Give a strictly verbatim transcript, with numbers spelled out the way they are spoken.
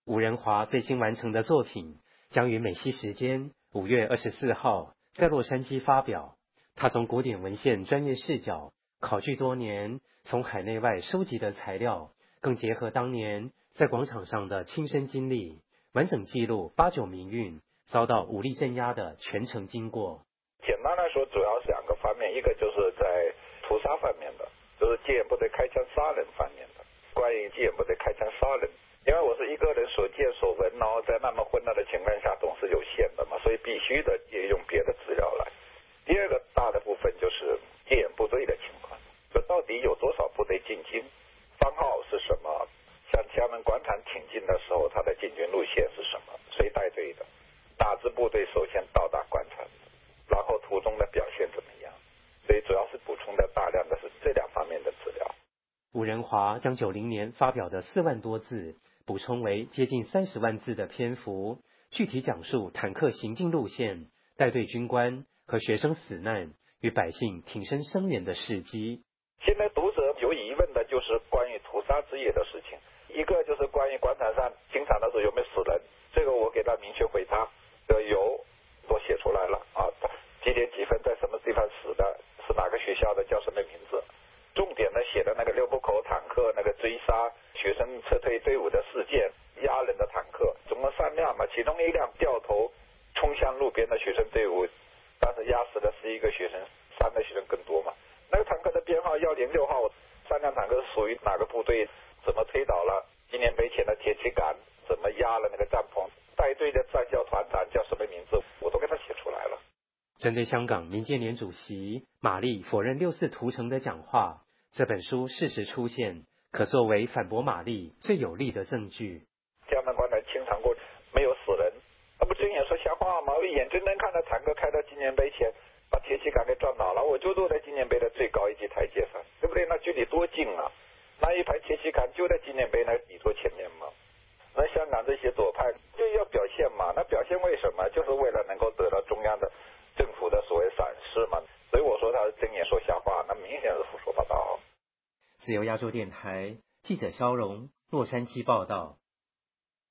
吴仁华最新完成的作品将于美西时间五月二十四号在洛杉矶发表。他从古典文献专业视角考据多年从海内外收集的材料，更结合当年在广场上的亲身经历，完整记录八九民运遭到武力镇压的全程经过。 简单来说，主要是两个方面，一个就是在屠杀方面的，就是戒严部队开枪杀人方面的。关于戒严部队开枪杀人，因为我是一个人所见所闻，然后在那么混乱的情况下总是有限的嘛，所以必须的也用别的资料来。第二个大的部分就是戒严部队的情况，就到底有多少部队进京，番号是什么，像天安门广场挺进的时候，它的进军路线是什么，谁带队的，哪支部队首先到达广场，然后途中的表现怎么样，所以主要是补充的大量的是这两方面的资料。 吴仁华将九零年发表的四万多字补充为接近三十万字的篇幅，具体讲述坦克行进路线、带队军官和学生死难与百姓挺身声援的事迹。 现在读者有疑问的就是关于屠杀之夜的事情，一个就是关于广场上经常的时候有没有死人，这个我给他明确回答，有，都写出来了啊，几点几分在什么地方死的，是哪个学校的，叫什么名字。重点的写的那个六部口坦克那个追杀学生撤退队伍的事件，压人的坦克总共三辆嘛，其中一辆掉头冲向路边的学生队伍，但是压死的是一个学生，伤的学生更多嘛。那个坦克的编号幺零六号，三辆坦克是属于哪个部队，怎么推倒了纪念碑前的铁旗杆，怎么压了那个帐篷，带队的战校团长叫什么名字，我都给他写出来了。 针对香港民建联主席马立否认六四屠城的讲话，这本书适时出现，可作为反驳马立最有力的证据。 天安门广场清场过，没有死人，那不睁眼说瞎话吗？我眼睁睁看着坦克开到纪念碑前，把铁旗杆给撞倒了，我就坐在纪念碑的最高一级台阶上，对不对？那距离多近啊！那一排铁旗杆就在纪念碑那底座前面嘛。那香港这些左派就要表现嘛，那表现为什么？就是为了能够得到中央的政府的所谓赏识嘛。所以我说他是睁眼说瞎话，那明显是胡说八道。 自由亚洲电台记者肖荣，洛杉矶报道。